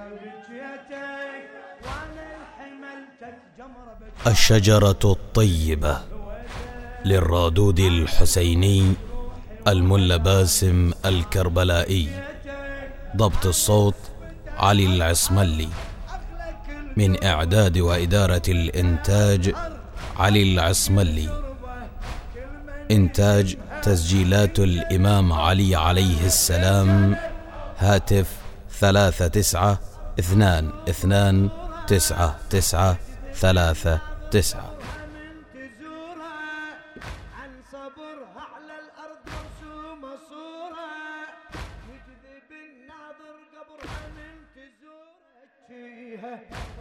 الشجرة الطيبة للرادود الحسيني الملا باسم الكربلائي. ضبط الصوت علي العصملي. من إعداد وإدارة الإنتاج علي العصملي. إنتاج تسجيلات الإمام علي عليه السلام. هاتف 39299939. عن صبرها على الأرض مرسومة صورة، يجذب الناظر قبرها من تزورها.